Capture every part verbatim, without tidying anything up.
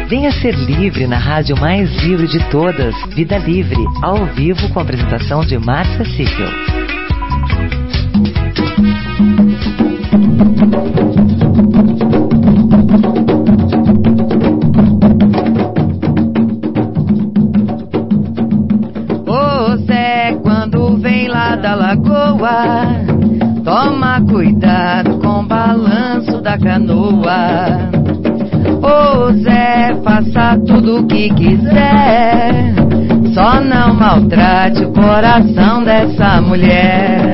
Venha ser livre na rádio mais livre de todas, Vida Livre, ao vivo com a apresentação de Márcia Sickel. Ô Zé, quando vem lá da lagoa, toma cuidado com o balanço da canoa. Ô Zé, faça tudo o que quiser, só não maltrate o coração dessa mulher.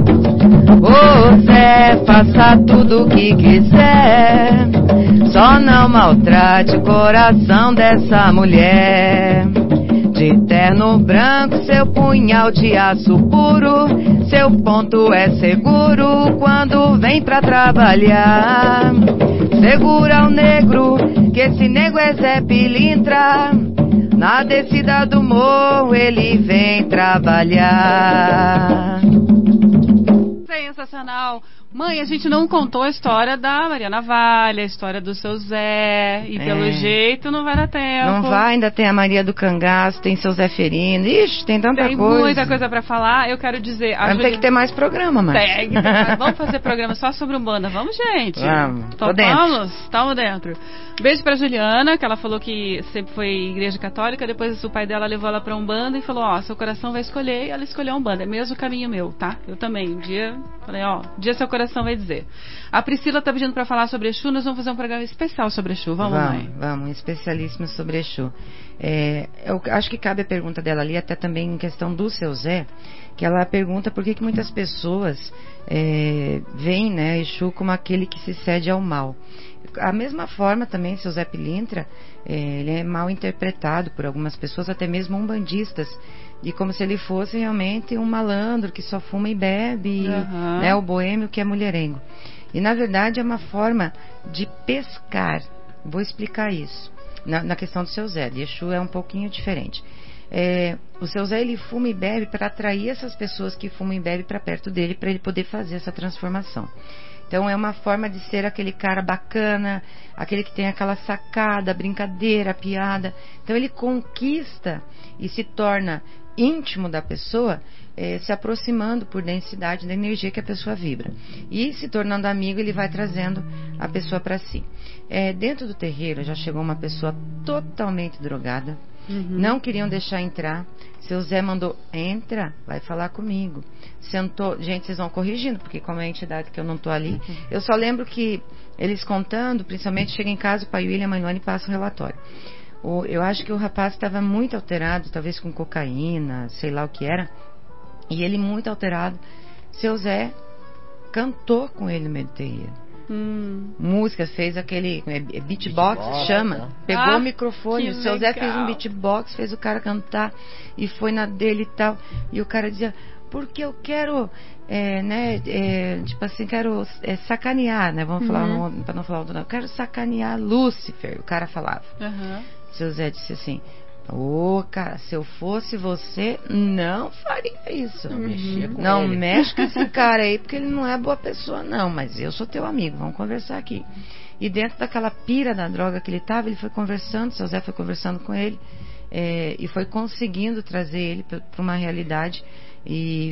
Ô Zé, faça tudo o que quiser, só não maltrate o coração dessa mulher. De terno branco, seu punhal de aço puro, seu ponto é seguro quando vem pra trabalhar. Segura o negro, que esse nego é Zé Pilintra, na descida do morro ele vem trabalhar. Sensacional. Mãe, a gente não contou a história da Maria Navalha, a história do seu Zé, e é. pelo jeito não vai dar tempo. Não vai, ainda tem a Maria do Cangaço, tem seu Zé Ferino, ixi, tem tanta tem coisa. Tem muita coisa pra falar, eu quero dizer... Vamos Juli... ter que ter mais programa, mas. Tem, vamos fazer programa só sobre Umbanda, vamos, gente? Vamos, tô dentro. Estamos dentro. Beijo pra Juliana, que ela falou que sempre foi igreja católica, depois o pai dela levou ela pra Umbanda e falou, ó, seu coração vai escolher, e ela escolheu a Umbanda, é mesmo caminho meu, tá? Eu também, um dia, falei, ó, um dia seu coração vai dizer. A Priscila tá pedindo pra falar sobre Exu, nós vamos fazer um programa especial sobre Exu, vamos, vamos mãe? Vamos, um especialíssimo sobre Exu. É, eu acho que cabe a pergunta dela ali, até também em questão do seu Zé, que ela pergunta por que, que muitas pessoas é, veem, né, Exu como aquele que se cede ao mal. A mesma forma também, seu Zé Pilintra, é, ele é mal interpretado por algumas pessoas, até mesmo umbandistas, e como se ele fosse realmente um malandro que só fuma e bebe, uhum. né, o boêmio que é mulherengo. E na verdade é uma forma de pescar. Vou explicar isso. Na, na questão do seu Zé, de Exu é um pouquinho diferente. É, o seu Zé, ele fuma e bebe para atrair essas pessoas que fumam e bebem para perto dele, para ele poder fazer essa transformação. Então é uma forma de ser aquele cara bacana, aquele que tem aquela sacada, brincadeira, piada. Então ele conquista e se torna íntimo da pessoa, eh, se aproximando por densidade da energia que a pessoa vibra. E se tornando amigo, ele vai trazendo a pessoa para si. Eh, dentro do terreiro já chegou uma pessoa totalmente drogada, uhum. não queriam deixar entrar. Seu Zé mandou, entra, vai falar comigo. Sentou, gente, vocês vão corrigindo, porque como é a entidade que eu não tô ali, uhum. eu só lembro que eles contando, principalmente chega em casa, o pai William, a mãe Luane passa o relatório. O, eu acho que o rapaz estava muito alterado, talvez com cocaína, sei lá o que era, e ele muito alterado. Seu Zé cantou com ele no meio do terreiro. Hum. Música, fez aquele é, beatbox, beatbox chama, né? Pegou ah, o microfone, o seu legal. Zé fez um beatbox, fez o cara cantar e foi na dele e tal, e o cara dizia, porque eu quero é, né, é, tipo assim, quero é, sacanear, né, vamos uhum. falar no, pra não falar o nome, eu quero sacanear Lúcifer, o cara falava. Uhum. Seu Zé disse assim, ô, oh, cara, se eu fosse você, não faria isso. Não, mexia com não ele. Mexe com esse cara aí, porque ele não é boa pessoa, não. Mas eu sou teu amigo, vamos conversar aqui. E dentro daquela pira da droga que ele estava, ele foi conversando, seu Zé foi conversando com ele, é, e foi conseguindo trazer ele para uma realidade. E,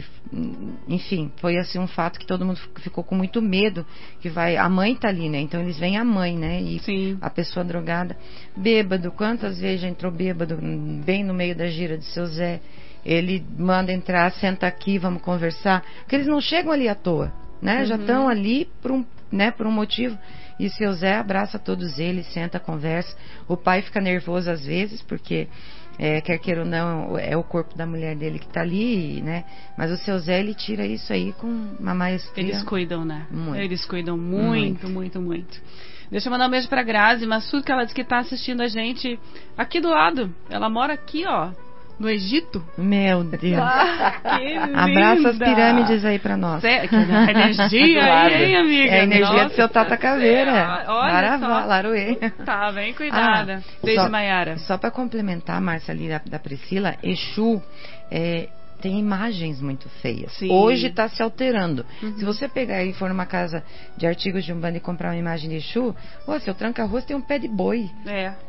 enfim, foi assim um fato que todo mundo ficou com muito medo, que vai, a mãe tá ali, né, então eles veem a mãe, né, e sim. a pessoa drogada, bêbado, quantas vezes já entrou bêbado bem no meio da gira de seu Zé, ele manda entrar, senta aqui, vamos conversar, porque eles não chegam ali à toa, né, uhum. já estão ali por um, né, por um motivo, e seu Zé abraça todos eles, senta, conversa, o pai fica nervoso às vezes, porque É, quer queira ou não, é o corpo da mulher dele que tá ali, né? Mas o seu Zé, ele tira isso aí com uma maestria. Eles cuidam, né? Muito. Eles cuidam muito, muito, muito, muito. Deixa eu mandar um beijo pra Grazi Massudo, que ela disse que tá assistindo a gente aqui do lado. Ela mora aqui, ó, no Egito. Meu Deus. Ah, que abraça as pirâmides aí pra nós. Cê, que energia aí, hein, amiga? É a energia Nossa, do seu Tata Caveira. É, olha Maravá, só. Laroê. Tá bem cuidada. Ah, beijo, só, Maiara. Só pra complementar, Márcia, ali da, da Priscila, Exu é, tem imagens muito feias. Sim. Hoje está se alterando. Uhum. Se você pegar e for numa casa de artigos de Umbanda e comprar uma imagem de Exu, ô, seu tranca-arroz tem um pé de boi. É.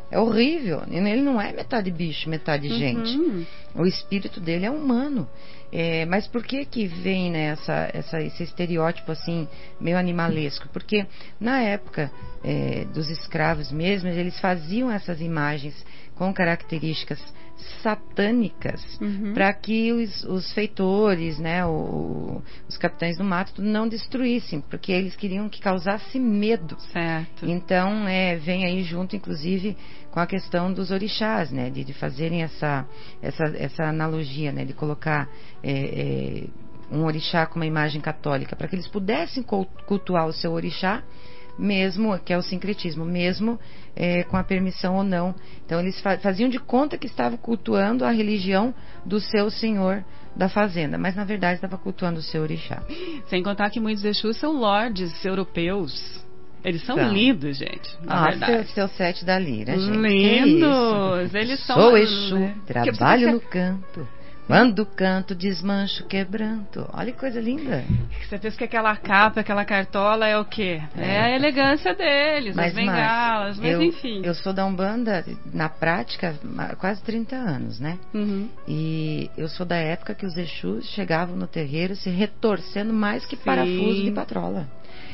É horrível. Ele não é metade bicho, metade gente. Uhum. O espírito dele é humano. É, mas por que que vem, né, essa, essa, esse estereótipo assim, meio animalesco? Porque na época é, dos escravos mesmo, eles faziam essas imagens com características satânicas, uhum. para que os, os feitores, né, o, os capitães do mato não destruíssem, porque eles queriam que causasse medo. Certo. Então, é, vem aí junto, inclusive, com a questão dos orixás, né, de, de fazerem essa, essa, essa analogia, né, de colocar é, é, um orixá com uma imagem católica, para que eles pudessem cultuar o seu orixá, mesmo, que é o sincretismo, mesmo é, com a permissão ou não. Então eles fa- faziam de conta que estavam cultuando a religião do seu senhor da fazenda, mas na verdade estava cultuando o seu orixá. Sem contar que muitos Exus são lordes europeus. Eles são então, lindos, gente. Na ah, verdade. Seu, seu sete da lira, gente. Lindos! Eles são. Sou Exu, né? Trabalho você... no canto. Quando canto, desmancho quebranto. Olha que coisa linda. Você pensa que aquela capa, aquela cartola é o quê? É, é a elegância deles, mas, as bengalas, mas eu, enfim. Eu sou da Umbanda, na prática, há quase trinta anos, né? Uhum. E eu sou da época que os Exus chegavam no terreiro se retorcendo mais que Sim. parafuso de patrola.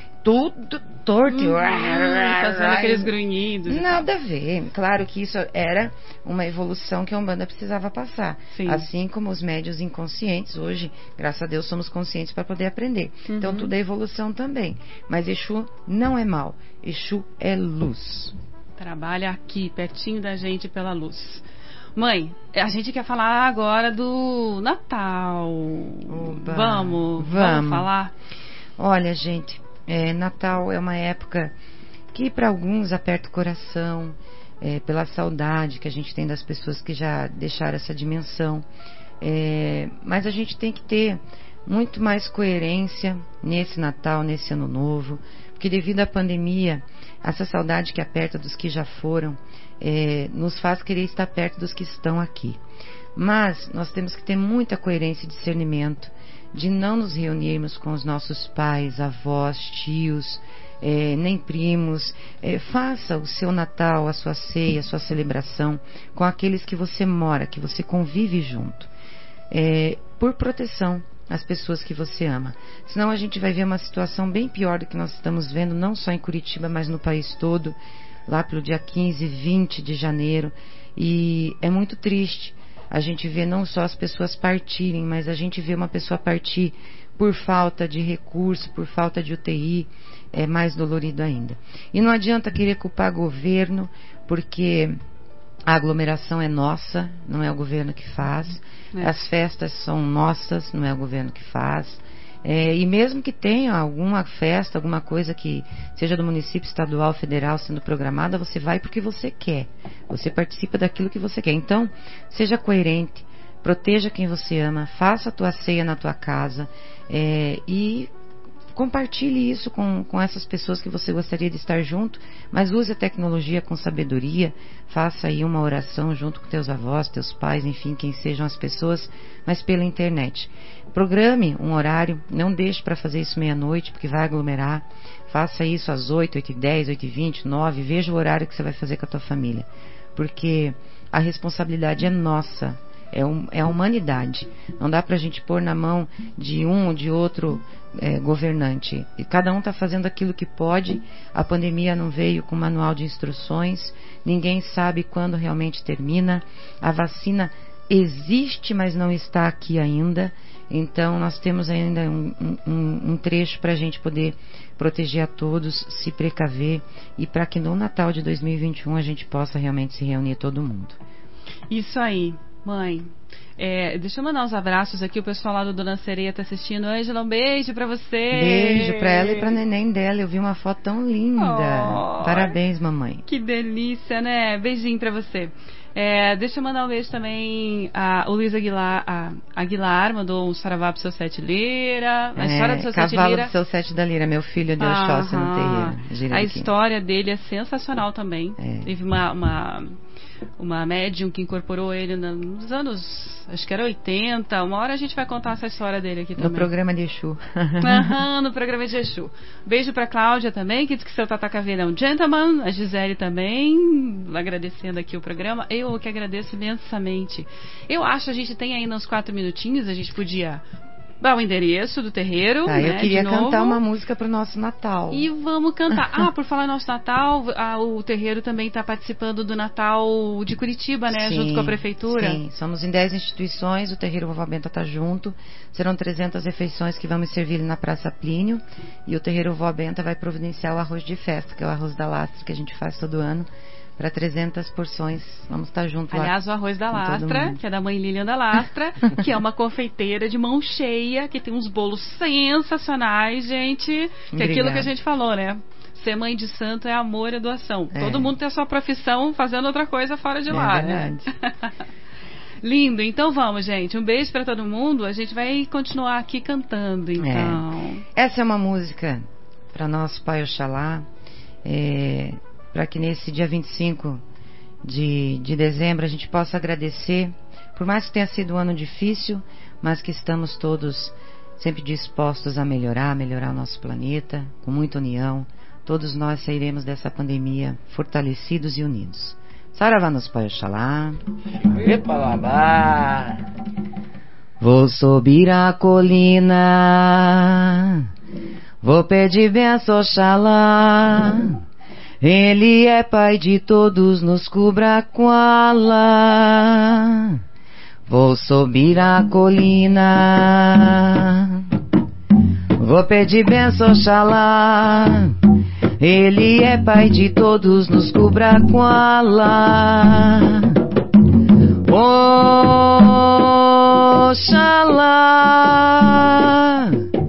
Tudo torto. Uhum, fazendo aqueles grunhidos. Nada a ver. Claro que isso era uma evolução que a Umbanda precisava passar. Sim. Assim como os médios inconscientes, hoje, graças a Deus, somos conscientes para poder aprender. Uhum. Então, tudo é evolução também. Mas Exu não é mal. Exu é luz. Trabalha aqui, pertinho da gente, pela luz. Mãe, a gente quer falar agora do Natal. Oba. Vamos, vamos, vamos falar? Olha, gente... É, Natal é uma época que para alguns aperta o coração, é, pela saudade que a gente tem das pessoas que já deixaram essa dimensão. É, mas a gente tem que ter muito mais coerência nesse Natal, nesse Ano Novo, porque devido à pandemia, essa saudade que aperta dos que já foram, é, nos faz querer estar perto dos que estão aqui. Mas nós temos que ter muita coerência e discernimento de não nos reunirmos com os nossos pais, avós, tios, é, nem primos. É, faça o seu Natal, a sua ceia, a sua celebração com aqueles que você mora, que você convive junto, é, por proteção às pessoas que você ama. Senão a gente vai ver uma situação bem pior do que nós estamos vendo, não só em Curitiba, mas no país todo, lá pelo dia quinze, vinte de janeiro, e é muito triste. A gente vê não só as pessoas partirem, mas a gente vê uma pessoa partir por falta de recurso, por falta de U T I, é mais dolorido ainda. E não adianta querer culpar governo, porque a aglomeração é nossa, não é o governo que faz. É. As festas são nossas, não é o governo que faz. É, e mesmo que tenha alguma festa, alguma coisa que seja do município, estadual, federal sendo programada, você vai porque você quer. Você participa daquilo que você quer. Então, seja coerente, proteja quem você ama, faça a tua ceia na tua casa, é, e compartilhe isso com, com essas pessoas que você gostaria de estar junto, mas use a tecnologia com sabedoria, faça aí uma oração junto com teus avós, teus pais, enfim, quem sejam as pessoas, mas pela internet. Programe um horário, não deixe para fazer isso meia-noite, porque vai aglomerar. Faça isso às oito, oito e dez, oito e vinte, nove, veja o horário que você vai fazer com a tua família, porque a responsabilidade é nossa. É, um, é a humanidade. Não dá pra gente pôr na mão de um ou de outro é, governante. E cada um está fazendo aquilo que pode. A pandemia não veio com manual de instruções. Ninguém sabe quando realmente termina. A vacina existe, mas não está aqui ainda. Então nós temos ainda um, um, um trecho para a gente poder proteger a todos, se precaver, e para que no Natal de dois mil e vinte e um a gente possa realmente se reunir todo mundo. Isso aí. Mãe, é, deixa eu mandar uns abraços aqui. O pessoal lá do Dona Sereia tá assistindo. Ângela, um beijo pra você. Beijo pra ela e pra neném dela. Eu vi uma foto tão linda. Oh, parabéns, mamãe. Que delícia, né? Beijinho pra você. É, deixa eu mandar um beijo também. A, o Luiz Aguilar, a, Aguilar mandou um saravá pro seu Sete Lira. A é, história do seu Sete Cavalo Lira. do seu Sete da Lira. Meu filho deu Oxóssi no terreiro. A história dele é sensacional também. É. Teve uma... uma uma médium que incorporou ele nos anos, acho que era oitenta. Uma hora a gente vai contar essa história dele aqui também. No programa de Exu. Aham, no programa de Exu. Beijo pra Cláudia também, que diz que seu Tata Caveira é um gentleman. A Gisele também, agradecendo aqui o programa. Eu que agradeço imensamente. Eu acho que a gente tem ainda uns quatro minutinhos, a gente podia dar o endereço do terreiro. Tá, né, eu queria de novo. cantar uma música pro nosso Natal. E vamos cantar. Ah, por falar em nosso Natal, ah, o terreiro também está participando do Natal de Curitiba, né? Sim, junto com a prefeitura. Sim, somos em dez instituições, o terreiro Vovó Benta está junto. Serão trezentas refeições que vamos servir na Praça Plínio. E o terreiro Vovó Benta vai providenciar o arroz de festa, que é o arroz da lastra que a gente faz todo ano. Para trezentas porções, vamos estar junto lá. Aliás, o arroz da lastra, que é da mãe Lilian da Lastra, que é uma confeiteira de mão cheia, que tem uns bolos sensacionais, gente. Que é aquilo que a gente falou, né? Ser mãe de santo é amor e doação. É. Todo mundo tem a sua profissão fazendo outra coisa fora de é lá, verdade. né? Lindo. Então vamos, gente. Um beijo para todo mundo. A gente vai continuar aqui cantando, então. É. Essa é uma música para nosso Pai Oxalá. É... para que nesse dia vinte e cinco de, de dezembro a gente possa agradecer, por mais que tenha sido um ano difícil, mas que estamos todos sempre dispostos a melhorar, melhorar o nosso planeta, com muita união. Todos nós sairemos dessa pandemia fortalecidos e unidos. Saravá nos Pai Oxalá. Vou subir a colina, vou pedir benção Oxalá. Ele é Pai de todos, nos cubra com Alá. Vou subir a colina, vou pedir benção Oxalá. Ele é Pai de todos, nos cubra com Alá. Oxalá,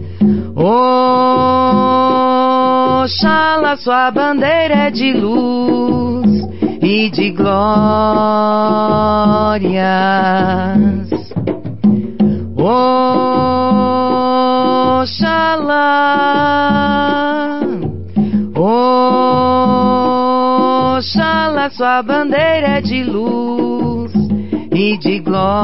Oxalá, sua bandeira é de luz e de glórias. Oxalá, Oxalá, sua bandeira é de luz e de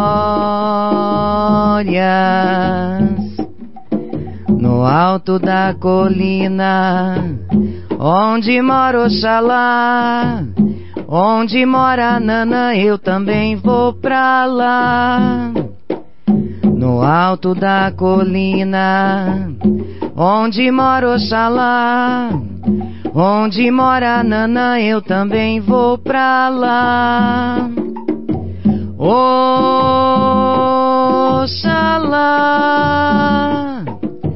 glórias. No alto da colina, onde mora Oxalá, onde mora Nanã, eu também vou pra lá. No alto da colina, onde mora Oxalá, onde mora Nanã, eu também vou pra lá. Oxalá,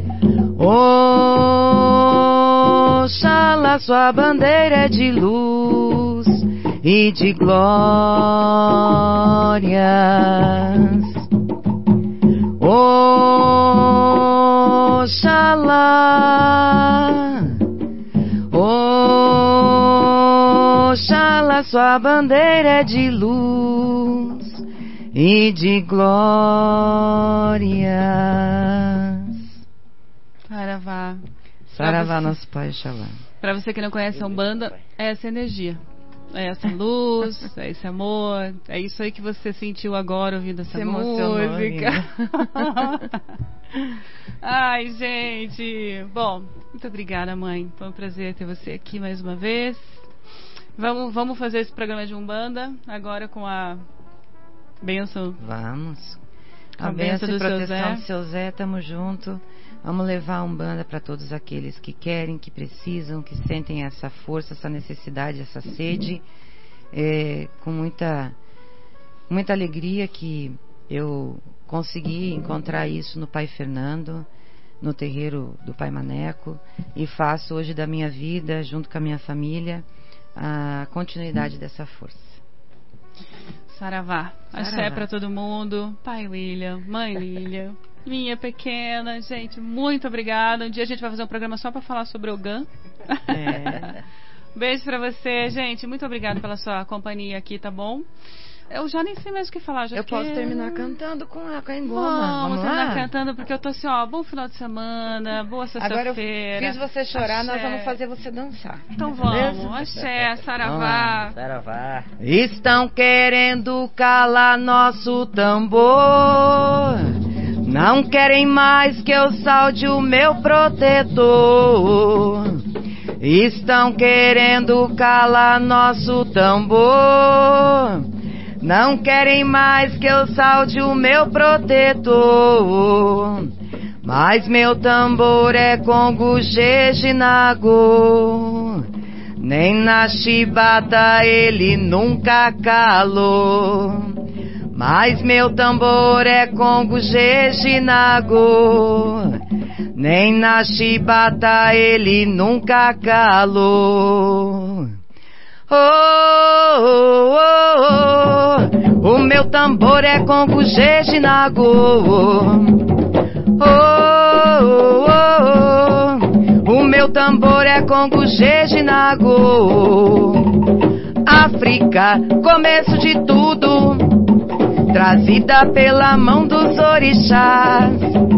Oxalá, sua bandeira é de luz e de glórias. Oxalá, Oxalá, sua bandeira é de luz e de glórias. Saravá. Saravá, nosso Pai Oxalá. Para você que não conhece a Umbanda, é essa energia. É essa luz, é esse amor, é isso aí que você sentiu agora ouvindo essa Se música. Ai, gente. Bom, muito obrigada, mãe. Foi um prazer ter você aqui mais uma vez. Vamos, vamos fazer esse programa de Umbanda agora com a bênção. Vamos. A, a bênção e proteção do seu Zé, tamo junto. Vamos levar a Umbanda para todos aqueles que querem, que precisam, que sentem essa força, essa necessidade, essa sede, é, com muita, muita alegria que eu consegui encontrar isso no Pai Fernando, no terreiro do Pai Maneco, e faço hoje da minha vida, junto com a minha família, a continuidade dessa força. Saravá. Axé para todo mundo. Pai William, Mãe Lilian, minha pequena, gente, muito obrigada. Um dia a gente vai fazer um programa só para falar sobre Ogã. É. Beijo para você, gente. Muito obrigada pela sua companhia aqui, tá bom? Eu já nem sei mais o que falar. Já eu fiquei... posso terminar cantando com a, com a engoma. Vamos, Vamos terminar lá? cantando, porque eu tô assim, ó, bom final de semana, boa Agora eu sexta-feira. fiz você chorar, Axé. nós vamos fazer você dançar. Então Beleza? vamos, axé, saravá. Saravá. Estão querendo calar nosso tambor. Não querem mais que eu salde o meu protetor. Estão querendo calar nosso tambor. Não querem mais que eu salde o meu protetor. Mas meu tambor é Congo Jejinago. Nem na chibata ele nunca calou. Mas meu tambor é Congo Jejinago. Nem na chibata ele nunca calou. Oh, oh, oh, oh. O meu tambor é Congo Jejinago. Oh, oh, oh, oh. O meu tambor é Congo Jejinago. África, começo de tudo, trazida pela mão dos orixás.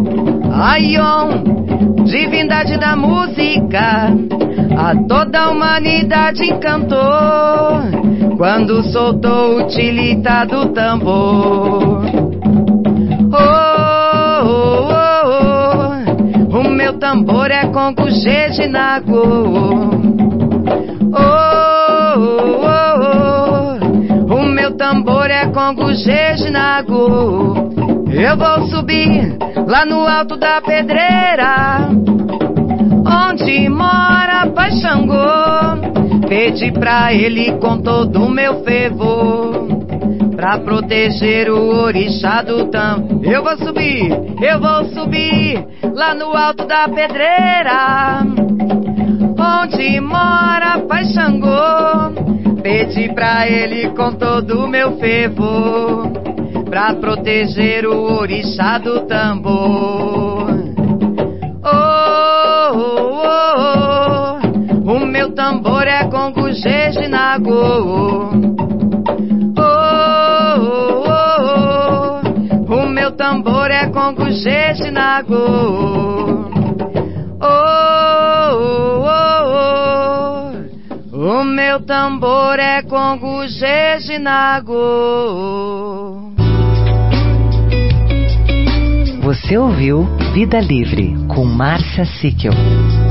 Aion, divindade da música, a toda a humanidade encantou quando soltou o tilita do tambor. Oh, oh, oh, oh. O meu tambor é Congo Jejinago. Oh, oh, oh, oh. O meu tambor é Congo Jejinago. Eu vou subir lá no alto da pedreira, onde mora Pai Xangô. Pedi pra ele com todo o meu fervor, pra proteger o orixá do tam. Eu vou subir, eu vou subir lá no alto da pedreira, onde mora Pai Xangô. Pedi pra ele com todo o meu fervor, pra proteger o orixá do tambor. Oh, oh, oh, oh. O meu tambor é Congo Jejinago. Oh, oh, oh, oh. O meu tambor é Congo Jejinago. Oh, oh, oh, oh. O meu tambor é Congo Jejinago. Você ouviu Vida Livre com Márcia Sickel.